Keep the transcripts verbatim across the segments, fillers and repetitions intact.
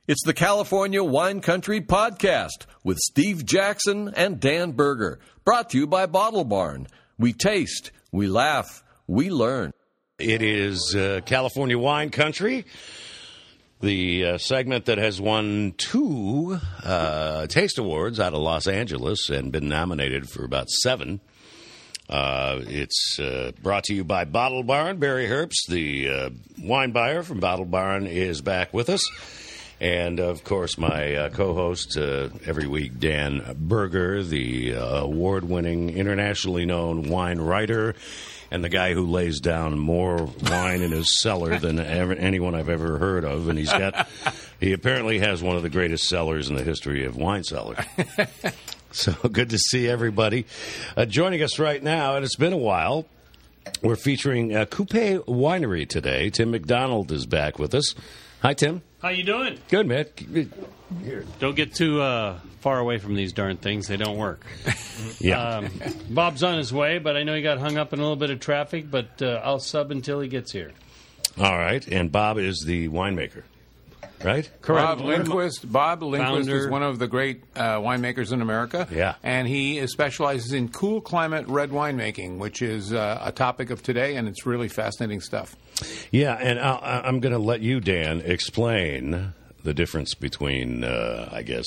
It's the California Wine Country Podcast with Steve Jackson and Dan Berger. Brought to you by Bottle Barn. We taste, we laugh, we learn. It is uh, California Wine Country, the uh, segment that has won two uh, Taste Awards out of Los Angeles and been nominated for about seven. Uh, it's uh, brought to you by Bottle Barn. Barry Herbst, the uh, wine buyer from Bottle Barn, is back with us. And, of course, my uh, co-host uh, every week, Dan Berger, the uh, award-winning, internationally known wine writer, and the guy who lays down more wine in his cellar than ever, anyone I've ever heard of. And he's got, he apparently has one of the greatest cellars in the history of wine cellars. So good to see everybody. Uh, joining us right now, and it's been a while, we're featuring uh, Coupe Winery today. Tim McDonald is back with us. Hi, Tim. How you doing? Good, man. Here. Don't get too uh, far away from these darn things. They don't work. Yeah. Um, Bob's on his way, but I know he got hung up in a little bit of traffic, but uh, I'll sub until he gets here. All right. And Bob is the winemaker, right? Correct. Bob Lindquist. Bob Lindquist Founder. is one of the great uh, winemakers in America. Yeah. And he specializes in cool climate red winemaking, which is uh, a topic of today, and it's really fascinating stuff. Yeah, and I'll, I'm going to let you, Dan, explain the difference between, uh, I guess,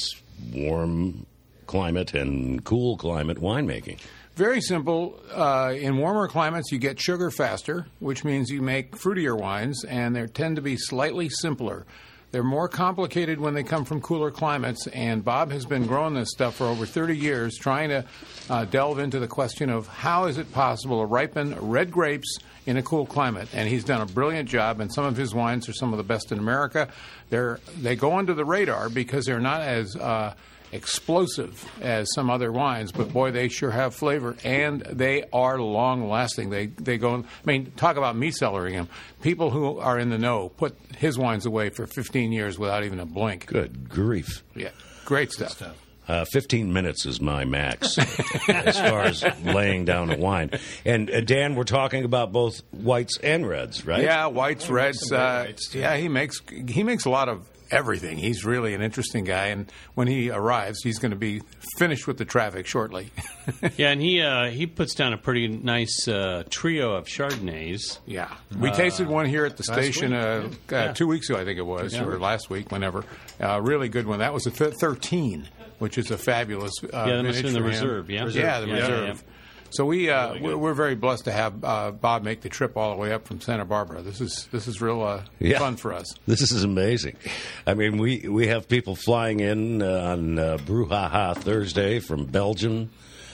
warm climate and cool climate winemaking. Very simple. Uh, in warmer climates, you get sugar faster, which means you make fruitier wines, and they tend to be slightly simpler. They're more complicated when they come from cooler climates, and Bob has been growing this stuff for over thirty years, trying to uh, delve into the question of how is it possible to ripen red grapes in a cool climate. And he's done a brilliant job, and some of his wines are some of the best in America. They're, they go under the radar because they're not as uh, explosive as some other wines, but boy, they sure have flavor, and they are long-lasting. They they go. I mean, talk about me cellaring them. People who are in the know put his wines away for fifteen years without even a blink. Good grief. Yeah, great stuff. Uh, fifteen minutes is my max as far as laying down a wine. And, uh, Dan, we're talking about both whites and reds, right? Yeah, whites, reds. Uh, whites, yeah, he makes he makes a lot of everything. He's really an interesting guy, and when he arrives, he's going to be finished with the traffic shortly. Yeah, and he uh, he puts down a pretty nice uh, trio of Chardonnays. Yeah, we tasted one here at the station uh, uh, Yeah. two weeks ago, I think it was, Yeah. or last week, whenever. Uh, really good one. That was a th- thirteen, which is a fabulous. Uh, Yeah, that must have been the vintage for him. reserve, yeah? Yeah, the Yeah, reserve. yeah. So we uh, we're, we're very blessed to have uh, Bob make the trip all the way up from Santa Barbara. This is this is real uh, Yeah. fun for us. This is amazing. I mean, we, we have people flying in uh, on uh, Brouhaha Thursday from Belgium,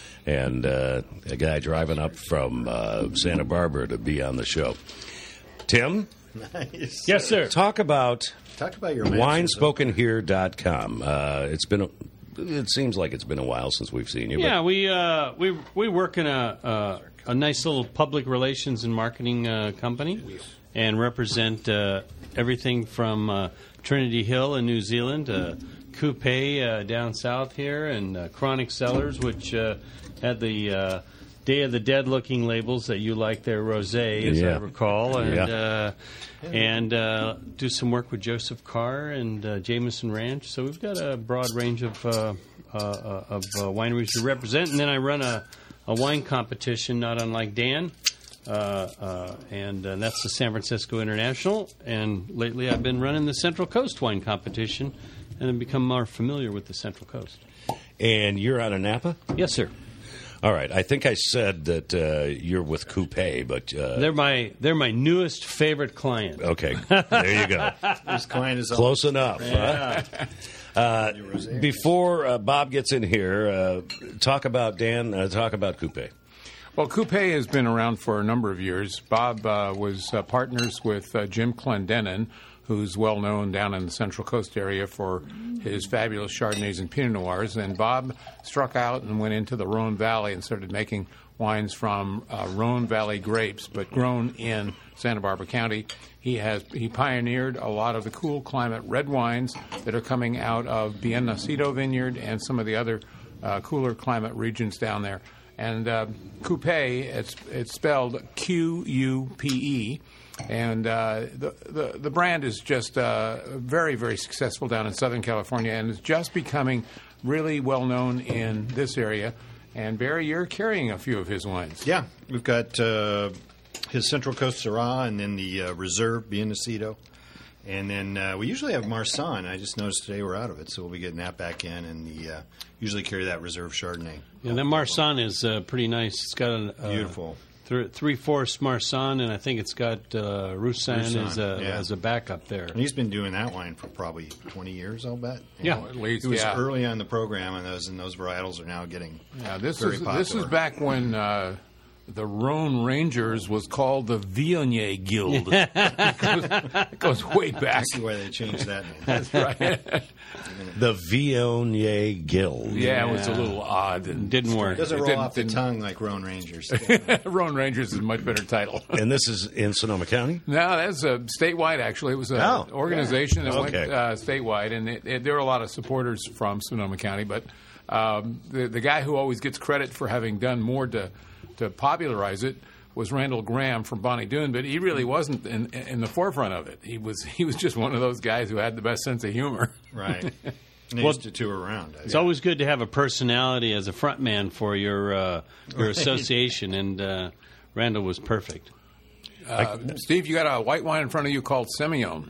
and uh, a guy driving up from uh, Santa Barbara to be on the show. Tim? Nice. Yes, sir. Talk about Talk about your wine spoken here dot com. Uh, it's been a, it seems like it's been a while since we've seen you. Yeah, we uh, we we work in a uh, a nice little public relations and marketing uh, company, and represent uh, everything from uh, Trinity Hill in New Zealand, uh, Coupe uh, down south here, and uh, Chronic Cellars, which uh, had the uh, Day of the Dead looking labels that you like there, rosé, as Yeah. I recall, and Yeah. uh, and uh, do some work with Joseph Carr and uh, Jameson Ranch. So we've got a broad range of uh, uh, uh, of uh, wineries to represent, and then I run a, a wine competition, not unlike Dan, uh, uh, and uh, that's the San Francisco International. And lately, I've been running the Central Coast Wine Competition, and I've become more familiar with the Central Coast. And you're out of Napa? Yes, sir. All right. I think I said that uh, you're with Coupe, but... Uh, They're my they're my newest favorite client. okay. There you go. This client is Close enough. Huh? Uh, before uh, Bob gets in here, uh, talk about, Dan, uh, talk about Coupe. Well, Coupe has been around for a number of years. Bob uh, was uh, partners with uh, Jim Clendenin, who's well known down in the Central Coast area for his fabulous Chardonnays and Pinot Noirs. And Bob struck out and went into the Rhone Valley and started making wines from uh, Rhone Valley grapes, but grown in Santa Barbara County. He has he pioneered a lot of the cool climate red wines that are coming out of Bien Nacido Vineyard and some of the other uh, cooler climate regions down there. And uh, Coupe, it's it's spelled Q U P E. And uh, the, the the brand is just uh, very, very successful down in Southern California, and is just becoming really well known in this area. And Barry, you're carrying a few of his wines. Yeah, we've got uh, his Central Coast Syrah, and then the uh, Reserve Biennacido. And then uh, we usually have Marsanne. I just noticed today we're out of it, so we'll be getting that back in. And the uh, usually carry that Reserve Chardonnay. Yeah, that Marsanne is uh, pretty nice. It's got a uh, Beautiful. th- three-fourths Marsanne, and I think it's got uh, Roussanne, Roussanne, as a yeah. as a backup there. And he's been doing that wine for probably twenty years, I'll bet. Yeah. At least, It was yeah. early on the program, and those and those varietals are now getting Yeah, this very is popular. this is back when uh, the Rhone Rangers was called the Viognier Guild. it, goes, it goes way I back. see why they changed that name. That's right. The Viognier Guild. Yeah, it was a little odd. And Didn't work. Doesn't It roll didn't- off the didn't- tongue like Rhone Rangers. Rhone Rangers is a much better title. And this is in Sonoma County? No, that's uh, statewide. Actually, it was an Oh, organization that Okay. went uh, statewide, and it, it, there were a lot of supporters from Sonoma County. But um, the the guy who always gets credit for having done more to to popularize it was Randall Graham from Bonnie Doon, but he really wasn't in, in the forefront of it. He was he was just one of those guys who had the best sense of humor. Right. And they Well, used to tour around. It's always good to have a personality as a front man for your uh, your association, and uh, Randall was perfect. Uh, Steve, you got a white wine in front of you called Semillon.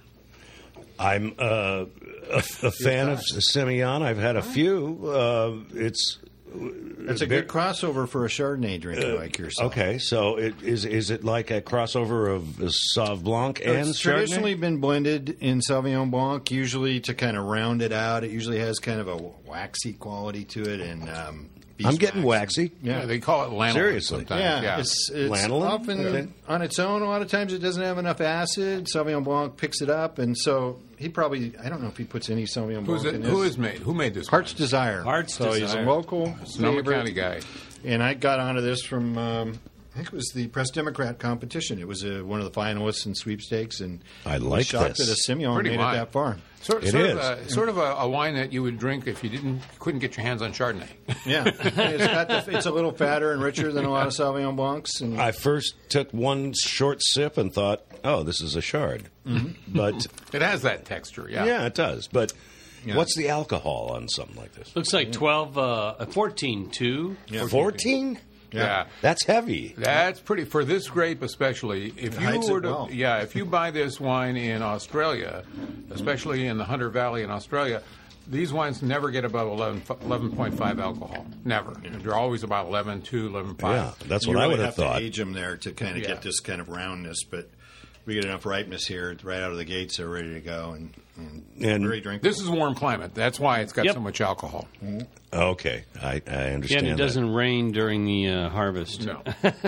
I'm uh, a, a fan of Semillon. I've had a few. Uh, it's That's a good crossover for a Chardonnay drinker like yourself. okay. So it, is is it like a crossover of uh, Sauv Blanc and It's Chardonnay? traditionally been blended in Sauvignon Blanc, usually to kind of round it out. It usually has kind of a waxy quality to it, and um, I'm getting waxy. Yeah, Yeah. they call it lanolin Seriously? sometimes. Yeah, yeah. it's, it's Lanolin? often Okay. on its own. A lot of times it doesn't have enough acid. Sauvignon Blanc picks it up, and so he probably, I don't know if he puts any Sauvignon Who's Blanc it, in who his. is made? Who made this? Heart's wine? Desire. Heart's so he's a Desire. local Sonoma favorite. County guy. And I got onto this from, um, I think it was the Press Democrat competition. It was uh, one of the finalists in sweepstakes, and I was like shocked this. that a Semillon Pretty made wine. it that far. Sort, It sort is. Of a, sort of a, a wine that you would drink if you didn't couldn't get your hands on Chardonnay. Yeah, it's, got the, it's a little fatter and richer than a lot of Sauvignon Blancs. And I first took one short sip and thought, "Oh, this is a Chard," but It has that texture. Yeah. yeah, it does. But Yeah. what's the alcohol on something like this? Looks like twelve, uh, fourteen, two. Fourteen? Yeah. That's heavy. That's pretty for this grape, especially. If you hides it were to, well. yeah, if you buy this wine in Australia, especially in the Hunter Valley in Australia, these wines never get above eleven point five alcohol. Never. They're always about eleven two, eleven five. Yeah, that's you what I really would have have thought. to age them there to kind of Yeah. get this kind of roundness, but we get enough ripeness here right out of the gates. They're ready to go and, and, And very drinkable. This is warm climate. That's why it's got Yep. so much alcohol. Okay, I, I Yeah, understand. and it that. doesn't rain during the uh, harvest. No.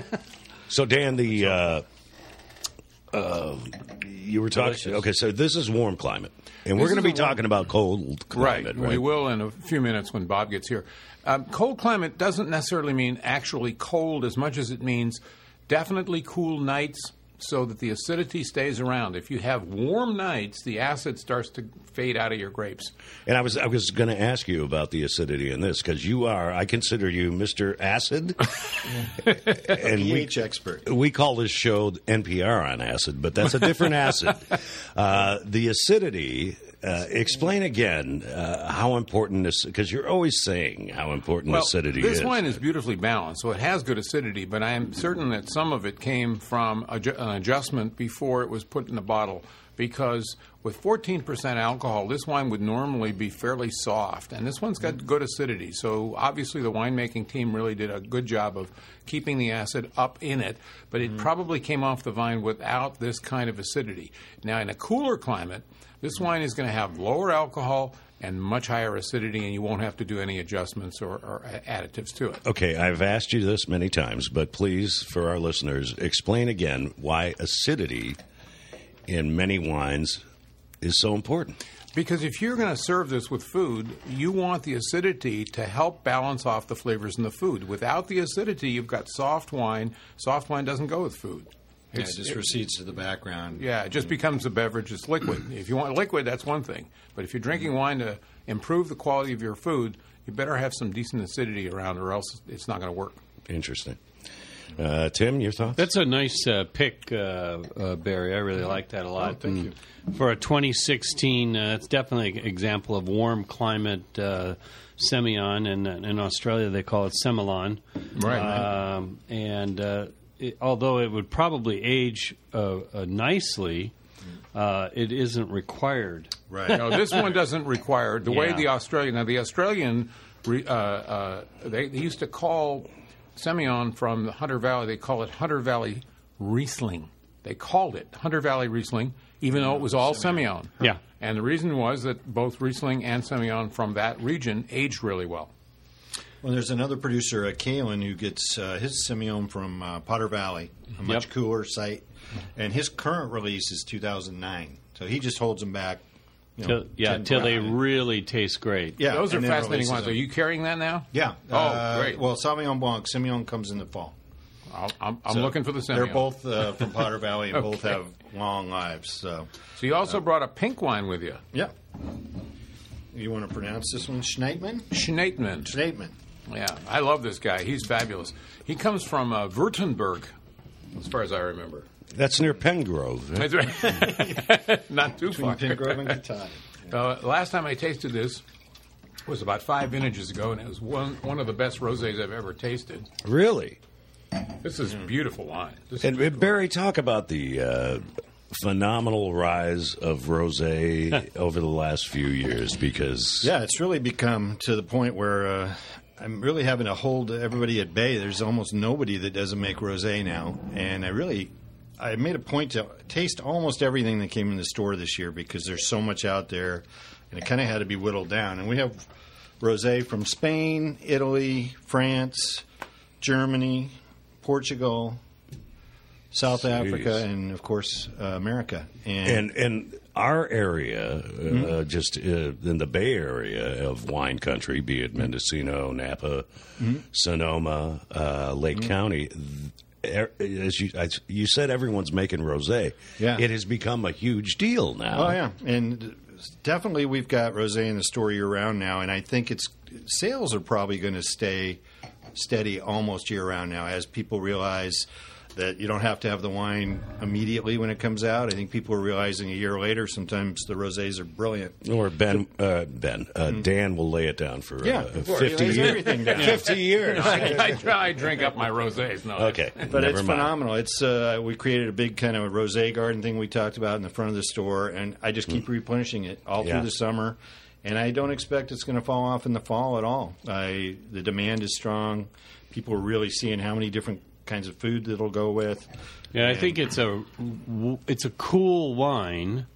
So, Dan, the uh, uh, you were talking. Delicious. Okay, so this is warm climate, and we're This going to is be a warm- talking about cold climate, right? We will in a few minutes when Bob gets here. Um, cold climate doesn't necessarily mean actually cold as much as it means definitely cool nights so that the acidity stays around. If you have warm nights, the acid starts to fade out of your grapes. And I was I was going to ask you about the acidity in this because you are I consider you Mister Acid, and we pH expert. we call this show N P R on acid, but that's a different acid. Uh, the acidity. Uh, explain again uh, how important this because you're always saying how important acidity this is. wine is beautifully balanced, so it has good acidity, but I am certain that some of it came from adju- an adjustment before it was put in the bottle, because with fourteen percent alcohol, this wine would normally be fairly soft, and this one's got good acidity. So obviously the winemaking team really did a good job of keeping the acid up in it, but it probably came off the vine without this kind of acidity. Now, in a cooler climate, this wine is going to have lower alcohol and much higher acidity, and you won't have to do any adjustments or, or additives to it. Okay, I've asked you this many times, but please, for our listeners, explain again why acidity in many wines is so important. Because if you're going to serve this with food, you want the acidity to help balance off the flavors in the food. Without the acidity, you've got soft wine. Soft wine doesn't go with food. Yeah, it It's- just it- recedes to the background. Yeah, it just becomes a beverage. It's liquid. If you want liquid, that's one thing. But if you're drinking wine to improve the quality of your food, you better have some decent acidity around, or else it's not going to work. Interesting. Uh, Tim, your thoughts? That's a nice uh, pick, uh, uh, Barry. I really like that a lot. Oh, thank And you. For a twenty sixteen, uh, it's definitely an example of warm climate uh, Semillon, and in Australia they call it Semillon. Right. Um, and uh, it, although it would probably age uh, uh, nicely, uh, it isn't required. Right. No, this one doesn't require the way Yeah. the Australian. Now, the Australian, re- uh, uh, they, they used to call Semillon from the Hunter Valley. They call it Hunter Valley Riesling. They called it Hunter Valley Riesling, even though it was all Semillon. Yeah. And the reason was that both Riesling and Semillon from that region aged really well. Well, there's another producer, uh, Kalen, who gets uh, his Semillon from uh, Potter Valley, a much Yep. cooler site. And his current release is two thousand nine. So he just holds them back. You know, Till, yeah, ten, till they twelve. really taste great. Yeah, Those are and then fascinating releases ones. them. Are you carrying that now? Yeah. Oh, Uh, great. Well, Sauvignon Blanc, Semillon comes in the fall. I'll, I'm, I'm So looking for the Semillon. They're both uh, from Potter Valley and both Okay. have long lives. So, So you also brought a pink wine with you, yeah. You want to pronounce this one? Schneitman? Schneitman. Schneitman. Yeah, I love this guy. He's fabulous. He comes from uh, Württemberg, as far as I remember. That's near Pengrove. That's right. Not too Between far. Pingrove and Katahdin. Uh, last time I tasted this was about five vintages ago, and it was one one of the best rosés I've ever tasted. Really? This is beautiful wine. This is And uh, beautiful. Barry, talk about the uh, phenomenal rise of rosé over the last few years, because Yeah, it's really become to the point where uh, I'm really having to hold everybody at bay. There's almost nobody that doesn't make rosé now, and I really I made a point to taste almost everything that came in the store this year because there's so much out there, and it kind of had to be whittled down. And we have rosé from Spain, Italy, France, Germany, Portugal, South Jeez. Africa, and of course uh, America. And, and and our area, uh, Mm-hmm. just uh, in the Bay Area of wine country, be it Mendocino, Napa, Mm-hmm. Sonoma, uh, Lake County. er- As you, as you said, everyone's making rosé. Yeah. It has become a huge deal now. Oh yeah, and definitely we've got rosé in the store year round now, and I think it's sales are probably going to stay steady almost year round now as people realize that you don't have to have the wine immediately when it comes out. I think people are realizing a year later sometimes the rosés are brilliant. Or Ben, uh, Ben, uh, Dan will lay it down for Mm. Yeah, uh, of course. fifty He lays years. everything down. Fifty years. I, I, try- I drink up my rosés. No, Okay, But never it's mind. phenomenal. It's uh, we created a big kind of rosé garden thing we talked about in the front of the store, and I just keep replenishing it all Yeah. through the summer. And I don't expect it's going to fall off in the fall at all. I, the demand is strong. People are really seeing how many different kinds of food that'll go with. Yeah, I think it's a it's a cool wine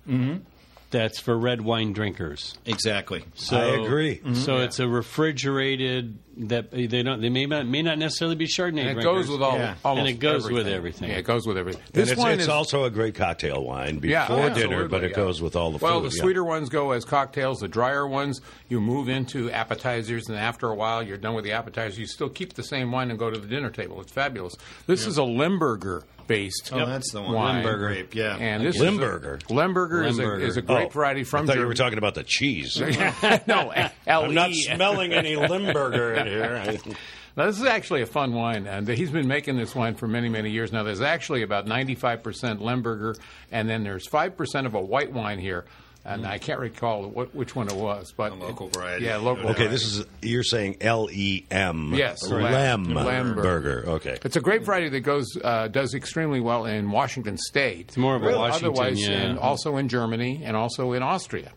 that's for red wine drinkers. Exactly. So, I agree. So it's a refrigerated that they don't they may not may not necessarily be Chardonnay And it drinkers. goes with all, Yeah. almost And it goes with everything. everything. Yeah, it goes with everything. And This it's, wine it's is also a great cocktail wine before Yeah, dinner, absolutely, but it yeah. goes with all the well, food. the yeah. sweeter ones go as cocktails. The drier ones, you move into appetizers, and after a while, you're done with the appetizers. You still keep the same wine and go to the dinner table. It's fabulous. This is a Limburger-based Oh, that's the one. wine. Limburger. Grape, yeah. And this Limburger. Is a, Limburger is a, Limburger. is a grape Oh, variety I from thought you Germany. were talking about the cheese. no, L E. I'm not smelling any Limburger in here. Now, this is actually a fun wine, and he's been making this wine for many, many years now. There's actually about ninety-five percent Limburger, and then there's five percent of a white wine here, and I can't recall what, which one it was. But A local variety. Yeah, local Okay, variety. this is you're saying L E M. Yes, Lem Lemberger. burger. Okay. It's a grape variety that goes uh, does extremely well in Washington State. It's more of a Washington, Otherwise, yeah. and also in Germany and also in Austria.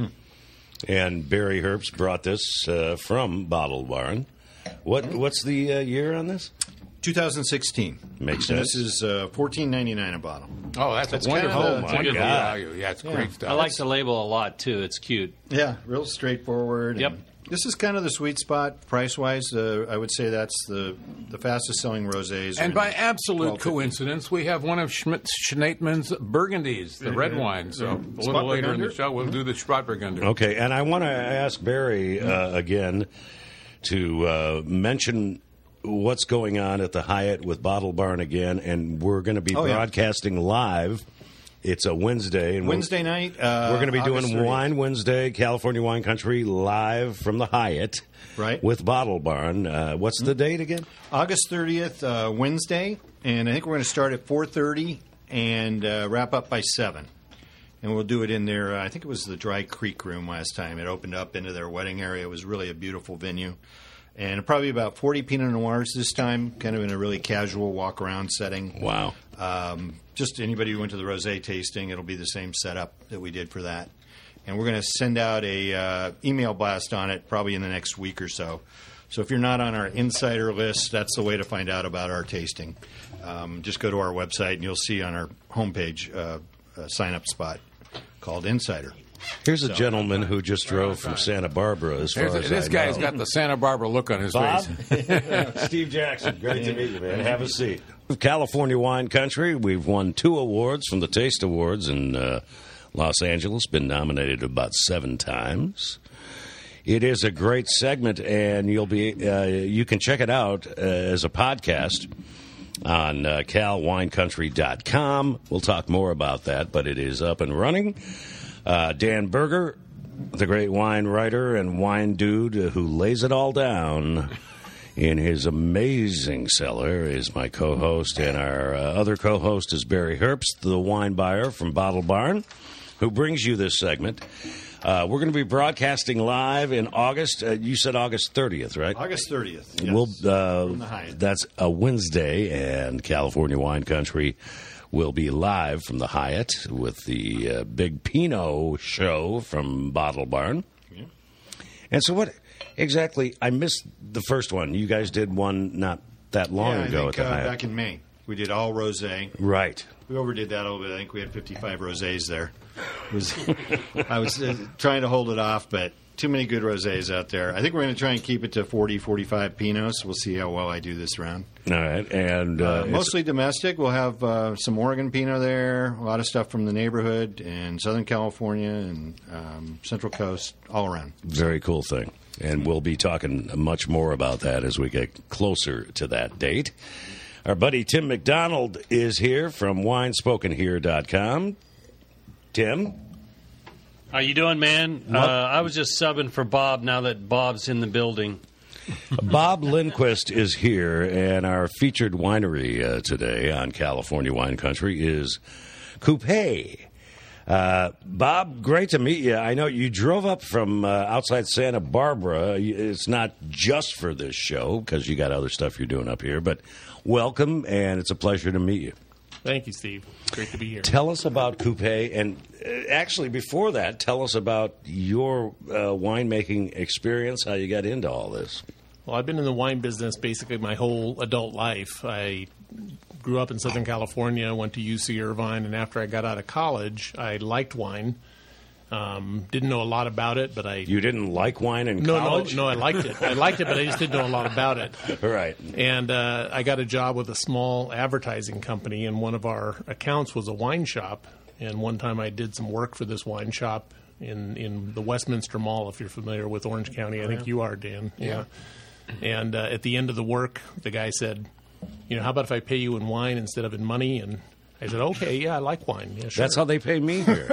And Barry Herbst brought this uh, from Bottle Barn. What what's the uh, year on this? twenty sixteen. Makes And sense. This is uh, fourteen ninety-nine a bottle. Oh, that's, That's a wonderful, kinda the- Oh, my wonderful God. value. Yeah, it's great stuff. I like the label a lot too. It's cute. Yeah, real straightforward. Yep. and This is kind of the sweet spot price wise. Uh, I would say that's the the fastest selling rosés. are And in by the absolute twelve fifty. coincidence, we have one of Schmidt Schneitman's Burgundies, the red wine. So a little later in the Spätburgunder? show, we'll do the Spätburgunder. Okay, and I want to ask Barry uh, again to uh, mention what's going on at the Hyatt with Bottle Barn again, and we're going to be Oh, yeah. broadcasting live It's a Wednesday. And Wednesday night. Uh, we're going to be August doing thirtieth. Wine Wednesday, California Wine Country, live from the Hyatt. Right. With Bottle Barn. Uh, what's the date again? August thirtieth, uh, Wednesday, and I think we're going to start at four thirty and uh, wrap up by seven. And we'll do it in their, uh, I think it was the Dry Creek Room last time. It opened up into their wedding area. It was really a beautiful venue. And probably about forty Pinot Noirs this time, kind of in a really casual walk-around setting. Wow. Um, just anybody who went to the rosé tasting, it'll be the same setup that we did for that. And we're going to send out a uh, email blast on it probably in the next week or so. So if you're not on our insider list, that's the way to find out about our tasting. Um, just go to our website and you'll see on our homepage uh, a sign-up spot called Insider. Here's a gentleman who just drove from Santa Barbara as far There's- as this I guy's know. got the Santa Barbara look on his Bob? face. Steve Jackson, great to meet you, man. Have a seat. California Wine Country, we've won two awards from the Taste Awards in uh, Los Angeles, been nominated about seven times. It is a great segment, and you'll be uh, you can check it out uh, as a podcast on uh, cal wine country dot com. We'll talk more about that, but it is up and running. Uh, Dan Berger, the great wine writer and wine dude who lays it all down in his amazing cellar, is my co-host, and our uh, other co-host is Barry Herbst, the wine buyer from Bottle Barn, who brings you this segment. Uh, we're going to be broadcasting live in August. Uh, you said August thirtieth, right? August thirtieth. Yes. We'll, uh, From the Hyatt. that's a Wednesday, and California Wine Country will be live from the Hyatt with the uh, big Pinot show from Bottle Barn. Yeah. And so what exactly, I missed the first one. You guys did one not that long yeah, I ago think, at the uh, Hyatt. back in May. We did all rosé. Right. We overdid that a little bit. I think we had fifty-five rosés there. It was, I was uh, trying to hold it off, but too many good rosés out there. I think we're going to try and keep it to forty, forty-five Pinots. We'll see how well I do this round. All right. And uh, Uh, it's- mostly domestic. We'll have uh, some Oregon Pinot there, a lot of stuff from the neighborhood, and Southern California and um, Central Coast, all around. very cool thing. And we'll be talking much more about that as we get closer to that date. Our buddy Tim McDonald is here from wine spoken here dot com. Tim? How you doing, man? Uh, I was just subbing for Bob now that Bob's in the building. Bob Lindquist is here, and our featured winery uh, today on California Wine Country is Coupe. Uh, Bob, great to meet you. I know you drove up from uh, outside Santa Barbara. It's not just for this show because you got other stuff you're doing up here, but welcome, and it's a pleasure to meet you. Thank you, Steve. Great to be here. Tell us about Coupe, and uh, actually before that, tell us about your uh, winemaking experience, how you got into all this. Well, I've been in the wine business basically my whole adult life. I grew up in Southern California, went to U C Irvine, and after I got out of college, I liked wine. Um, didn't know a lot about it, but I You didn't like wine in no, college? no, no. I liked it. I liked it, but I just didn't know a lot about it. Right. And uh, I got a job with a small advertising company, and one of our accounts was a wine shop. And one time I did some work for this wine shop in, in the Westminster Mall, if you're familiar with Orange County. I think you are, Dan. Yeah. And uh, at the end of the work, the guy said, you know, how about if I pay you in wine instead of in money? And I said, okay, yeah, I like wine. Yeah, sure. That's how they pay me here.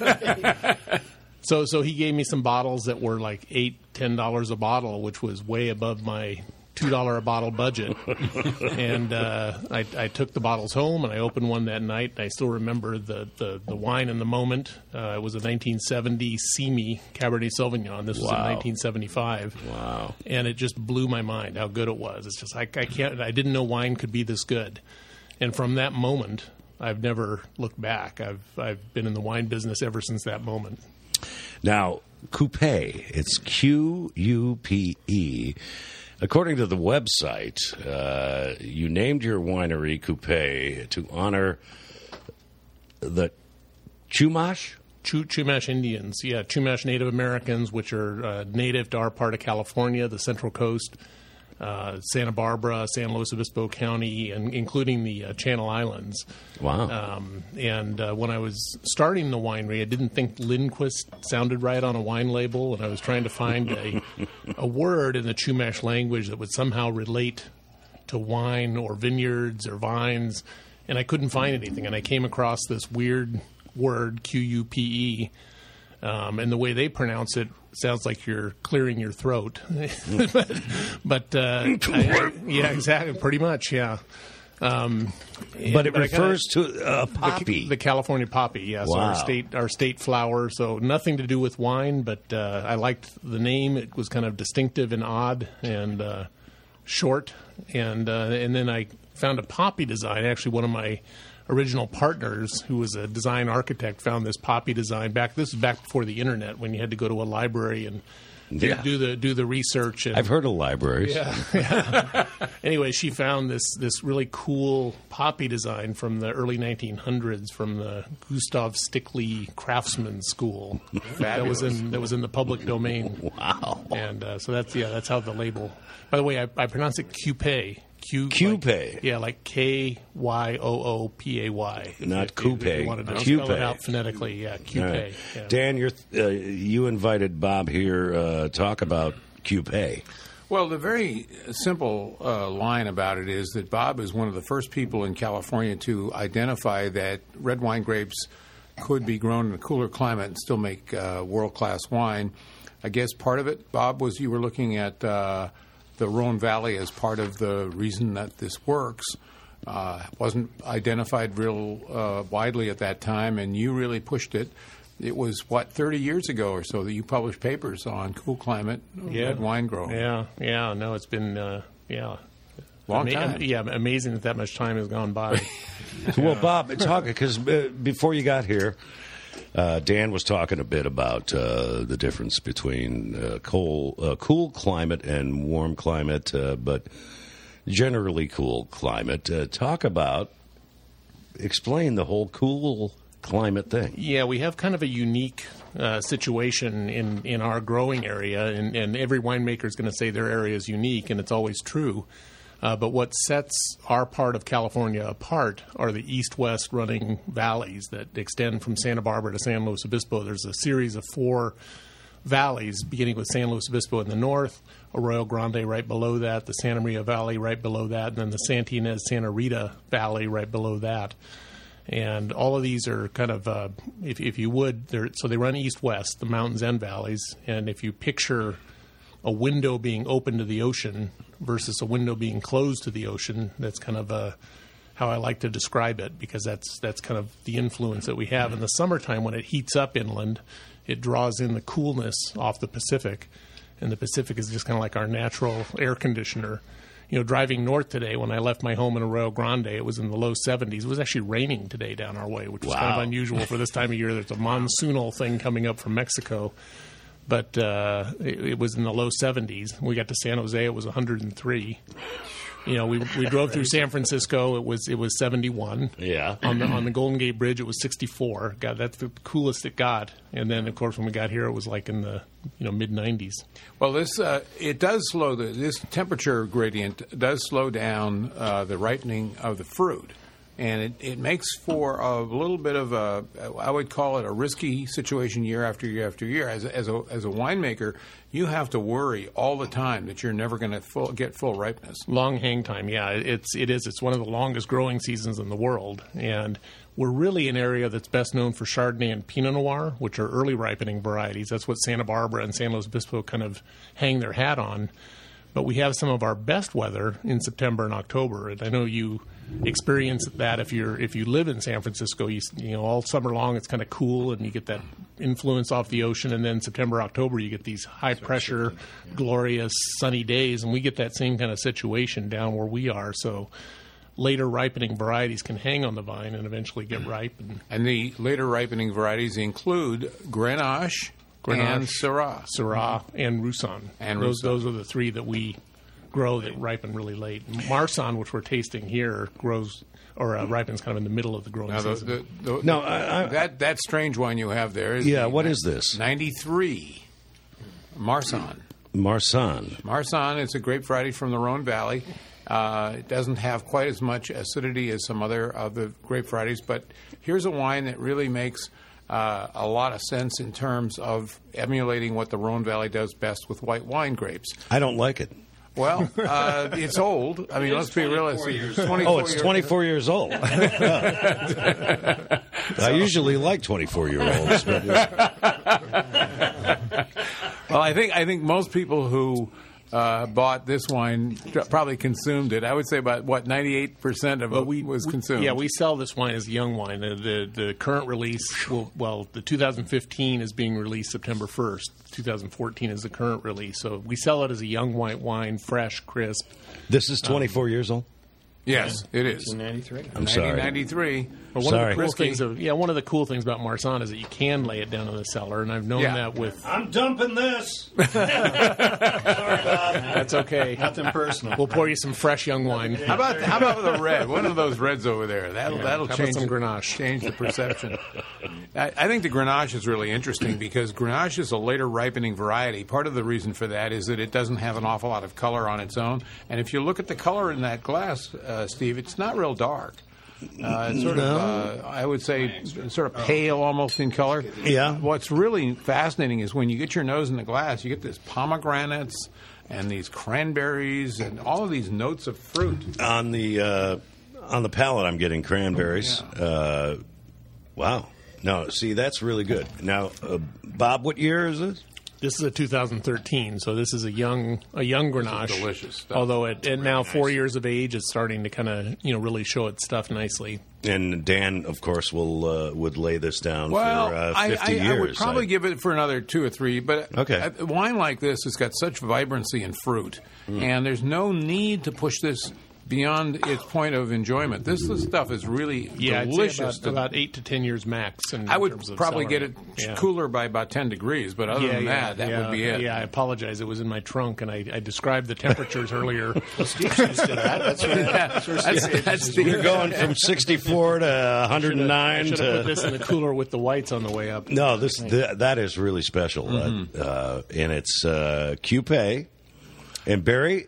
So, so he gave me some bottles that were like eight, ten dollars a bottle, which was way above my two dollar a bottle budget. And uh, I, I took the bottles home and I opened one that night. And I still remember the, the, the wine in the moment. Uh, it was a nineteen seventy Simi Cabernet Sauvignon. This was Wow. in nineteen seventy-five. Wow. And it just blew my mind how good it was. It's just like I can't. I didn't know wine could be this good. And from that moment, I've never looked back. I've I've been in the wine business ever since that moment. Now, Coupe, it's Q U P E. According to the website, uh, you named your winery Coupe to honor the Chumash? Chu- Chumash Indians, yeah, Chumash Native Americans, which are uh, native to our part of California, the Central Coast, uh, Santa Barbara, San Luis Obispo County, and including the uh, Channel Islands. Wow. Um, and uh, when I was starting the winery, I didn't think Lindquist sounded right on a wine label, and I was trying to find a, a word in the Chumash language that would somehow relate to wine or vineyards or vines. and I couldn't find anything. And I came across this weird word, Q U P E, um, and the way they pronounce it sounds like you're clearing your throat. but, but uh, I, yeah, exactly, pretty much, yeah. Um, but it but refers gotta, to a poppy. The, the California poppy, yes, Wow. our state our state flower. So nothing to do with wine, but uh, I liked the name. It was kind of distinctive and odd and uh, short. And uh, and then I found a poppy design. Actually, one of my original partners, who was a design architect, found this poppy design back. This is back before the internet, when you had to go to a library and Yeah. do the do the research. And, I've heard of libraries. Yeah. yeah. Anyway, she found this this really cool poppy design from the early nineteen hundreds from the Gustav Stickley Craftsman School. that was in that was in the public domain. Wow. And uh, so that's yeah, that's how the label. By the way, I, I pronounce it Cupay. Q Cupay. Like, yeah, like K Y O O P A Y. Not If you- if you Coupé. wanted to Cupay. spell it out phonetically, yeah, All Cupay. right. Yeah. Dan, you're, uh, you invited Bob here uh, talk about Cupay. Well, the very simple uh, line about it is that Bob is one of the first people in California to identify that red wine grapes could be grown in a cooler climate and still make uh, world-class wine. I guess part of it, Bob, was you were looking at uh, the Rhone Valley as part of the reason that this works. Uh, wasn't identified real uh, widely at that time, and you really pushed it. It was, what, thirty years ago or so that you published papers on cool climate Yeah. red wine growing. Yeah, yeah. No, it's been uh, yeah, Long Ama- time. Yeah, amazing that that much time has gone by. Well, Bob, talk because uh, before you got here, uh, Dan was talking a bit about uh, the difference between uh, cold, uh, cool climate and warm climate, uh, but generally cool climate. Uh, talk about, explain the whole cool climate thing. Yeah, we have kind of a unique uh, situation in, in our growing area, and, and every winemaker is going to say their area is unique, and it's always true. Uh, but what sets our part of California apart are the east-west running valleys that extend from Santa Barbara to San Luis Obispo. There's a series of four valleys, beginning with San Luis Obispo in the north, Arroyo Grande right below that, the Santa Maria Valley right below that, and then the Santa Ynez Santa Rita Valley right below that. And all of these are kind of, uh, if, if you would, they're, so they run east-west, the mountains and valleys. And if you picture a window being open to the ocean versus a window being closed to the ocean, that's kind of uh, how I like to describe it, because that's that's kind of the influence that we have. In the summertime, when it heats up inland, it draws in the coolness off the Pacific, and the Pacific is just kind of like our natural air conditioner. You know, driving north today, when I left my home in Arroyo Grande, it was in the low seventies. It was actually raining today down our way, which is kind Wow. of unusual for this time of year. There's a monsoonal thing coming up from Mexico. But uh, it, it was in the low seventies. When we got to San Jose, it was one hundred three. You know, we we drove through San Francisco. It was it was seventy-one. Yeah. On the on the Golden Gate Bridge, it was sixty-four. God, that's the coolest it got. And then, of course, when we got here, it was like in the you know mid nineties. Well, this uh, it does slow the this temperature gradient does slow down uh, the ripening of the fruit, and it, it makes for a little bit of a, I would call it a risky situation year after year after year. As a, as a as a winemaker, you have to worry all the time that you're never going to full, get full ripeness. Long hang time, yeah, it's it is. It's one of the longest growing seasons in the world, and we're really an area that's best known for Chardonnay and Pinot Noir, which are early ripening varieties. That's what Santa Barbara and San Luis Obispo kind of hang their hat on. But we have some of our best weather in September and October, and I know you experience that if you're if you live in San Francisco. You, you know, all summer long it's kind of cool, and you get that influence off the ocean, and then September, October you get these high pressure, glorious sunny days, and we get that same kind of situation down where we are. So later ripening varieties can hang on the vine and eventually get ripe. And And the later ripening varieties include Grenache, and Syrah. Syrah and Roussanne. And those Roussanne. those are the three that we grow that ripen really late. Marsanne, which we're tasting here, grows or uh, ripens kind of in the middle of the growing Now, the, season. the, the, No, I- I- that that strange wine you have there is Yeah, the what is this? ninety-three Marsanne. Marsanne. Marsanne is a grape variety from the Rhone Valley. Uh, it doesn't have quite as much acidity as some other of the grape varieties, but here's a wine that really makes uh, a lot of sense in terms of emulating what the Rhone Valley does best with white wine grapes. I don't like it. Well, uh, it's old. I mean, let's be realistic. Oh, it's twenty-four years old. I usually like twenty-four-year-olds. But well, I think I think most people who uh, bought this wine probably consumed it. I would say about what ninety-eight percent of Well, it we, was we- consumed. Yeah, we sell this wine as young wine. The the, the current release, will, well, the two thousand fifteen is being released September first. two thousand fourteen is the current release. So we sell it as a young white wine, fresh, crisp. this is twenty-four years old? Yes, it is. ninety-three. I'm sorry. nineteen ninety-three. But one Sorry. of the cool Risky. things of yeah, one of the cool things about Marsanne is that you can lay it down in the cellar, and I've known Yeah. that with. I'm dumping this. That's okay. Nothing personal. We'll pour you some fresh young wine. How about how about the red? One of those reds over there. That'll that'll How about change some the- Grenache? Change the perception. I, I think the Grenache is really interesting because Grenache is a later ripening variety. Part of the reason for that is that it doesn't have an awful lot of color on its own. And if you look at the color in that glass, uh, Steve, it's not real dark. Uh, it's sort of, uh, I would say, sort of pale almost in color. Yeah. What's really fascinating is when you get your nose in the glass, you get this pomegranates and these cranberries and all of these notes of fruit. On the uh, on the palate, I'm getting cranberries. Uh, wow. No, see, that's really good. Now, uh, Bob, what year is this? This is a two thousand thirteen, so this is a young a young Grenache. delicious stuff. Although at, at now four years of age, it's starting to kind of you know really show its stuff nicely. And Dan, of course, will uh, would lay this down Well, for uh, I, fifty I, years. I would probably I- give it for another two or three. But Okay. a, a wine like this has got such vibrancy and fruit, Mm. and there's no need to push this beyond its point of enjoyment. This, this stuff is really Yeah, I'd say delicious. about, about eight to ten years max. In I would terms of probably cellar. get it Yeah. cooler by about ten degrees, but other Yeah, than yeah, that, that yeah, would be it. Yeah, I apologize. It was in my trunk, and I, I described the temperatures earlier. Steve's used to that. That's right. Yeah, that's, that's the, You're going from sixty-four to one oh I nine should have put to. this in the cooler with the whites on the way up. No, this th- that is really special, Mm-hmm. uh, uh, and it's uh, Cupé. And Barry,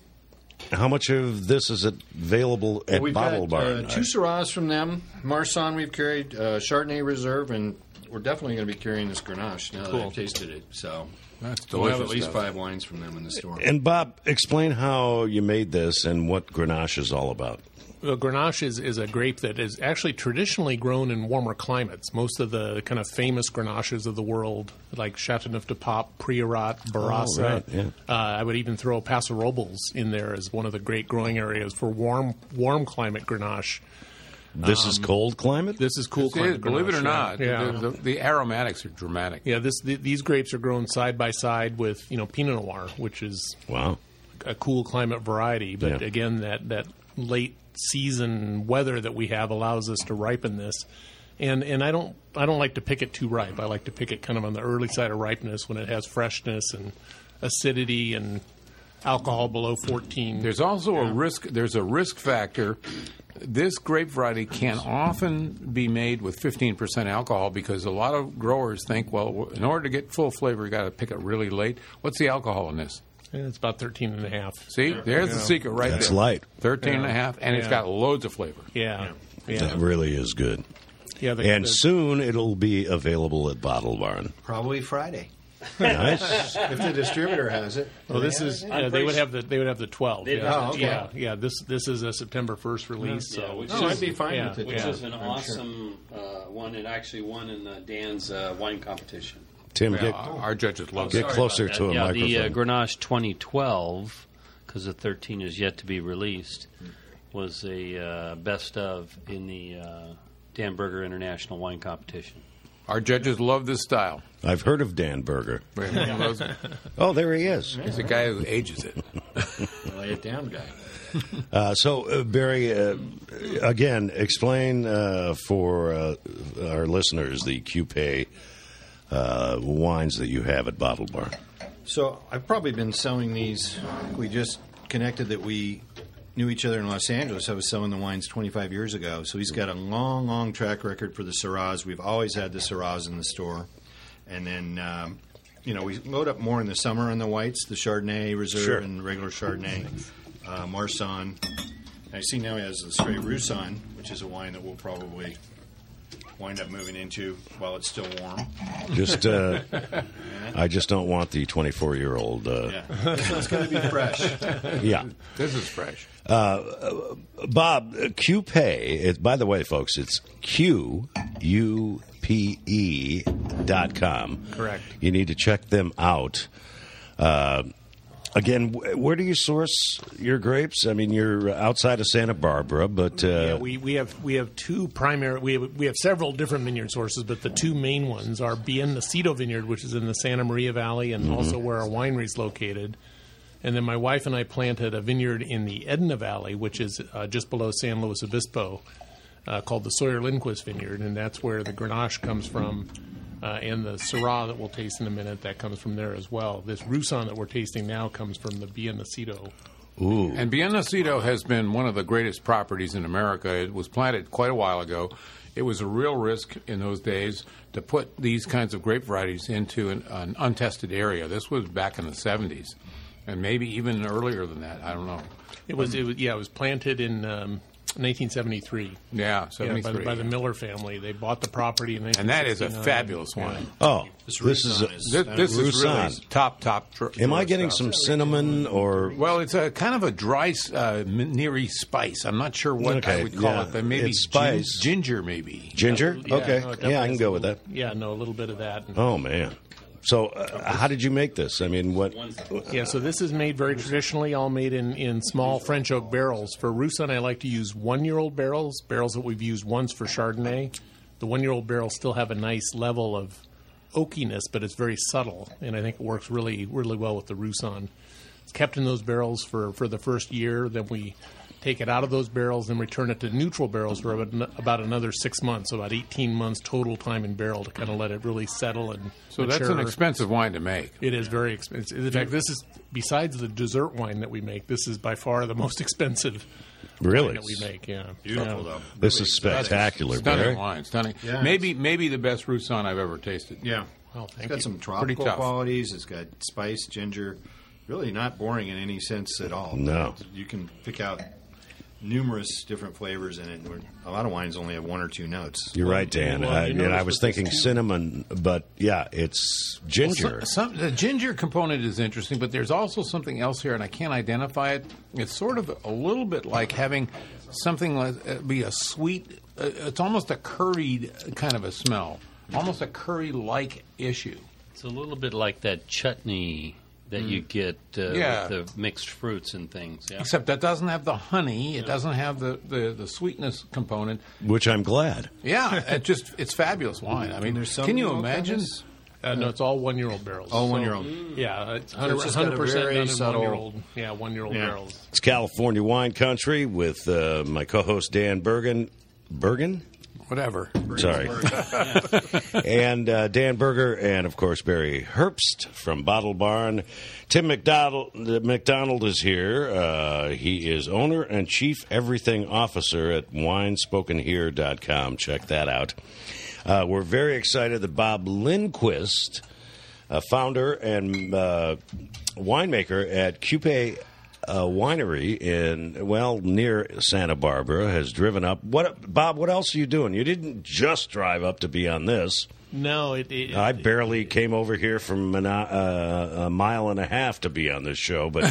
how much of this is available at We've Bottle got Barn? uh, two Syrahs from them. Marsanne we've carried, uh, Chardonnay Reserve, and we're definitely going to be carrying this Grenache now that Cool. I've tasted it. So That's we'll have delicious at least stuff. five wines from them in the store. And Bob, explain how you made this and what Grenache is all about. Well, Grenache is, is a grape that is actually traditionally grown in warmer climates. Most of the kind of famous Grenaches of the world, like Châteauneuf-du-Pape, Priorat, Barossa. Oh, right, yeah. uh, I would even throw Paso Robles in there as one of the great growing areas for warm warm climate Grenache. This is cold climate? This is cool This climate is, believe it or Grenache, not, yeah. the, the, the aromatics are dramatic. Yeah, this the, these grapes are grown side by side with you know Pinot Noir, which is Wow. a cool climate variety. But Yeah. again, that that late season weather that we have allows us to ripen this. And and I don't I don't like to pick it too ripe. I like to pick it kind of on the early side of ripeness when it has freshness and acidity and alcohol below fourteen. There's also a risk. There's a risk factor. This grape variety can often be made with fifteen percent alcohol because a lot of growers think, well, in order to get full flavor, you got to pick it really late. What's the alcohol in this? Yeah, it's about thirteen and a half. See, there's the secret right That's there. light. thirteen and a half, and it's Yeah. got loads of flavor. Yeah. Yeah. That really is good. Yeah, the, And the- soon it'll be available at Bottle Barn. Probably Friday. Nice. If the distributor has it. well, this is yeah, they would have the they would have the twelve. They'd Yeah, have the yeah, twelve. yeah. This this is a September first release. Yeah, So which Oh, is- I'd be fine yeah, with it. Which yeah. is an awesome uh, one. It actually won in uh, Dan's uh, wine competition. Tim, Yeah, get, our judges love get it. closer About to that. a yeah, microphone. the uh, Grenache twenty twelve, because the thirteen is yet to be released, was a uh, best of in the uh, Dan Berger International Wine Competition. Our judges love this style. I've heard of Dan Berger. Everyone loves it. Oh, there he is. He's the guy who ages it. Lay it down, guy. Uh, so, uh, Barry, uh, again, explain uh, for uh, our listeners the Cupé uh, wines that you have at Bottle Barn. So I've probably been selling these. We just connected that we knew each other in Los Angeles. I was selling the wines twenty-five years ago. So he's got a long, long track record for the Syrahs. We've always had the Syrahs in the store. And then, um, you know, we load up more in the summer on the whites, the Chardonnay Reserve Sure. and regular Chardonnay, uh, Marsanne. I see now he has the Stray Roussanne, which is a wine that we'll probably wind up moving into while it's still warm. Just uh, I just don't want the twenty-four-year-old. Uh, Yeah. This one's going to be fresh. yeah. This is fresh. Uh, Bob, uh, QPay, it, by the way, folks, it's Q U P E dot com. Correct. You need to check them out. Uh, again, wh- where do you source your grapes? I mean, you're outside of Santa Barbara, but... Uh, Yeah, we, we have we have two primary we have we have several different vineyard sources, but the two main ones are Bien Nacido Vineyard, which is in the Santa Maria Valley, and also where our winery is located. And then my wife and I planted a vineyard in the Edna Valley, which is uh, just below San Luis Obispo, uh, called the Sawyer Lindquist Vineyard, and that's where the Grenache comes from, uh, and the Syrah that we'll taste in a minute, that comes from there as well. This Roussan that we're tasting now comes from the Bien Nacido. Ooh. And Bien Nacido has been one of the greatest properties in America. It was planted quite a while ago. It was a real risk in those days to put these kinds of grape varieties into an, an untested area. This was back in the seventies, and maybe even earlier than that. I don't know. It was, it was yeah, it was planted in um, nineteen seventy-three. Yeah, Yeah, seventy-three. by, the, by the Miller family. They bought the property in And that is a nineteen sixty-nine. fabulous wine. Oh, This this is... Roussan A, is- This, this is really Roussan. top, top. Tr- am I tourist getting stuff. some cinnamon or... Well, it's a kind of a dry, uh, neary spice. I'm not sure what Okay, I would call yeah. it. But maybe It's gin- spice. ginger, maybe. Ginger? Yeah, okay. no, it Yeah, I definitely can has go a with that. little- Yeah, no, a little bit of that. Oh, man. So, uh, how did you make this? I mean, what? Yeah, so this is made very traditionally, all made in, in small French oak barrels. For Roussan, I like to use one-year-old barrels, barrels that we've used once for Chardonnay. The one-year-old barrels still have a nice level of oakiness, but it's very subtle, and I think it works really, really well with the Roussan. It's kept in those barrels for, for the first year, then we take it out of those barrels and return it to neutral barrels for about, about another six months, so about eighteen months total time in barrel to kind of let it really settle and So that's an mature. expensive wine to make. It is very expensive. In fact, this is, besides the dessert wine that we make, this is by far the most expensive Really? wine that we make. Yeah, Beautiful, Yeah. though. This is spectacular, Stunning Barry. wine, stunning. Yeah. Maybe, maybe the best Roussan I've ever tasted. Yeah. Well, It's thank got you. some Pretty tropical tough. qualities. It's got spice, ginger. Really not boring in any sense at all. No. You can pick out numerous different flavors in it. We're- A lot of wines only have one or two notes. You're right, Dan. well, I, you and I notice was with this thinking too- cinnamon, but yeah, it's ginger. Some, the ginger component is interesting, but there's also something else here, and I can't identify it. It's sort of a little bit like having something like uh, be a sweet. Uh, it's almost a curried kind of a smell, almost a curry-like issue. It's a little bit like that chutney that you get uh, Yeah. with the mixed fruits and things. Yeah. Except that doesn't have the honey. It doesn't have the, the, the sweetness component. Which I'm glad. Yeah, it just it's fabulous wine. I mean, there's some can you milk on imagine? this? Uh, no, it's all one-year-old barrels. All So, one-year-old. Yeah, it's So one it's just got a hundred percent very done in subtle- one-year-old. Yeah, one-year-old Yeah. barrels. It's California Wine Country with uh, my co-host Dan Bergen. Bergen? Whatever. Sorry. and uh, Dan Berger and, of course, Barry Herbst from Bottle Barn. Tim McDonald, McDonald is here. Uh, he is owner and chief everything officer at wine spoken here dot com. Check that out. Uh, we're very excited that Bob Lindquist, uh, founder and uh, winemaker at Cupay uh, Winery in, well, near Santa Barbara, has driven up. What, Bob, what else are you doing? You didn't just drive up to be on this. No, it. it I barely came over here from an, uh, a mile and a half to be on this show, but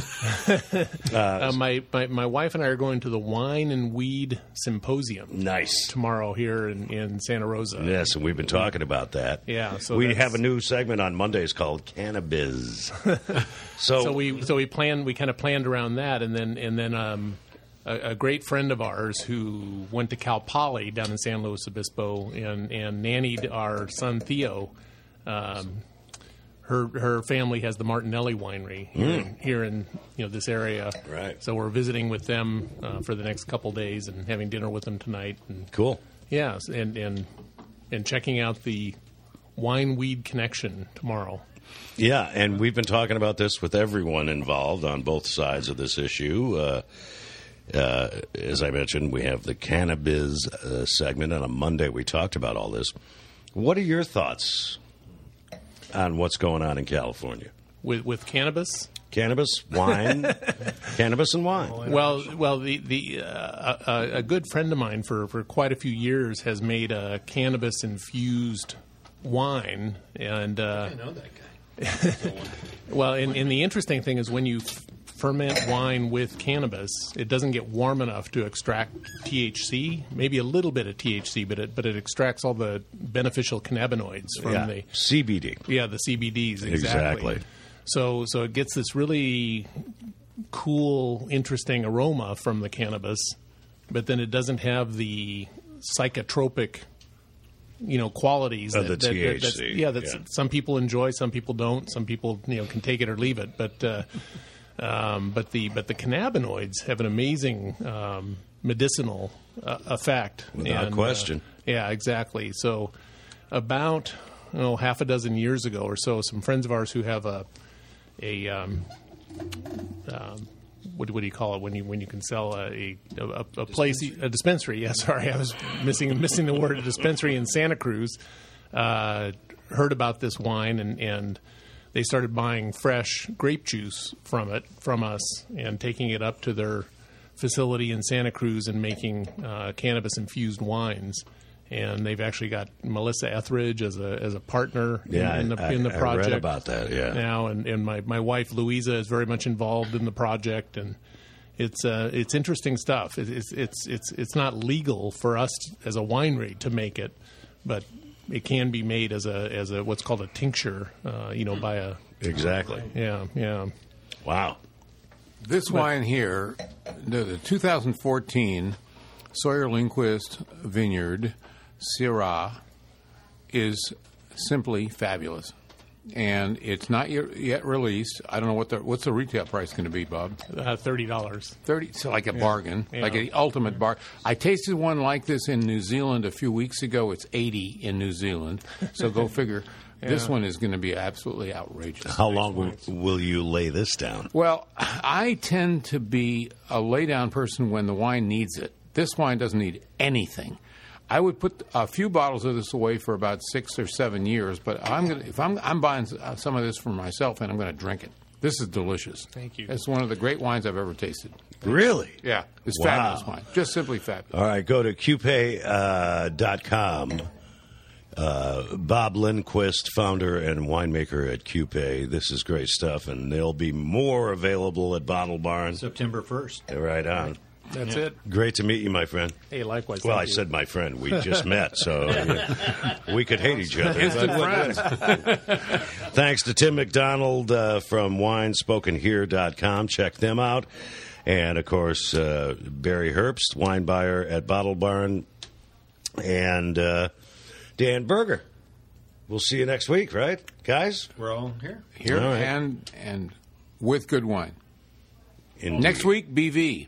uh, my, my my wife and I are going to the Wine and Weed Symposium nice. tomorrow here in, in Santa Rosa. Yes, and we've been talking about that. Yeah, so we that's- have a new segment on Mondays called Cannabis. so, So we so we planned we kind of planned around that, and then and then um, a, a great friend of ours who went to Cal Poly down in San Luis Obispo and and nannied our son Theo. Um, her her family has the Martinelli Winery here, in, here in you know this area. Right. So we're visiting with them uh, for the next couple days and having dinner with them tonight. And cool. yeah, and and and checking out the Wine Weed Connection tomorrow. Yeah, and we've been talking about this with everyone involved on both sides of this issue. Uh, uh, as I mentioned, we have the Cannabis uh, segment. On a Monday, we talked about all this. What are your thoughts on what's going on in California? With with cannabis. Cannabis, wine, cannabis and wine. Well, well, the the uh, a, a good friend of mine for, for quite a few years has made a cannabis infused wine, and uh, I know that guy. Well, and, and the interesting thing is when you f- ferment wine with cannabis, it doesn't get warm enough to extract T H C, maybe a little bit of T H C, but it, but it extracts all the beneficial cannabinoids from Yeah. the C B D. yeah the C B Ds exactly. Exactly. So so it gets this really cool, interesting aroma from the cannabis, but then it doesn't have the psychotropic, you know, qualities Of that, the that- that- T H C, that's, yeah, that's yeah. some people enjoy, some people don't, some people you know can take it or leave it, but uh, um, but the but the cannabinoids have an amazing um, medicinal uh, effect. Without And, uh, question. yeah, exactly. So about oh, half a dozen years ago or so, some friends of ours who have a a um, um, what, what do you call it when you when you can sell a a, a place a dispensary? Yeah, sorry, I was missing missing the word a dispensary in Santa Cruz. Uh, heard about this wine and and they started buying fresh grape juice from it from us and taking it up to their facility in Santa Cruz and making uh, cannabis infused wines. And they've actually got Melissa Etheridge as a as a partner Yeah, in, in the I, in the I project read about that. Yeah. now, and, and my, my wife Louisa is very much involved in the project, and it's uh, it's interesting stuff. It, it's it's it's it's not legal for us as a winery to make it, but it can be made as a as a what's called a tincture, uh, you know, by a Exactly. yeah yeah. Wow. This wine here, the, the two thousand fourteen Sawyer Lindquist Vineyard Syrah, is simply fabulous. And it's not yet, yet released. I don't know what the what's the retail price going to be, Bob. Uh, Thirty dollars. Thirty, so like a bargain, Yeah. like an ultimate bar. I tasted one like this in New Zealand a few weeks ago. It's eighty in New Zealand, so go figure. This one is going to be absolutely outrageous. How long will, will you lay this down? Well, I tend to be a lay down person when the wine needs it. This wine doesn't need anything. I would put a few bottles of this away for about six or seven years, but I'm gonna, if I'm, I'm buying some of this for myself, and I'm going to drink it. This is delicious. Thank you. It's one of the great wines I've ever tasted. Really? Yeah, it's Wow. fabulous wine. Just simply fabulous. All right, go to Q P A dot com. Uh, Bob Lindquist, founder and winemaker at Q P A. This is great stuff, and there'll be more available at Bottle Barn. September first. Right on. That's Yeah. it. Great to meet you, my friend. Hey, likewise. Well, I thank you. said my friend. We just met, so we could hate each other. Instant But- friends. Thanks to Tim McDonald uh, from wine spoken here dot com. Check them out. And, of course, uh, Barry Herbst, wine buyer at Bottle Barn. And uh, Dan Berger. We'll see you next week, right, guys? We're all here. Here All right. and and with good wine. Indeed. Next week, B V,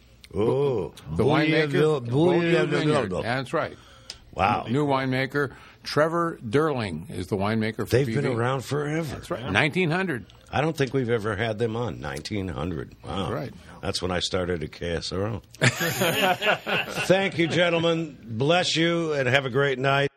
Oh, the winemaker. Beaulieu- Beaulieu Vineyard. Beaulieu. That's right. wow. New winemaker. Trevor Derling is the winemaker for They've B V. been around forever. That's right. nineteen hundred. I don't think we've ever had them on. nineteen hundred. Wow. That's right. That's when I started at K S R O. Thank you, gentlemen. Bless you, and have a great night.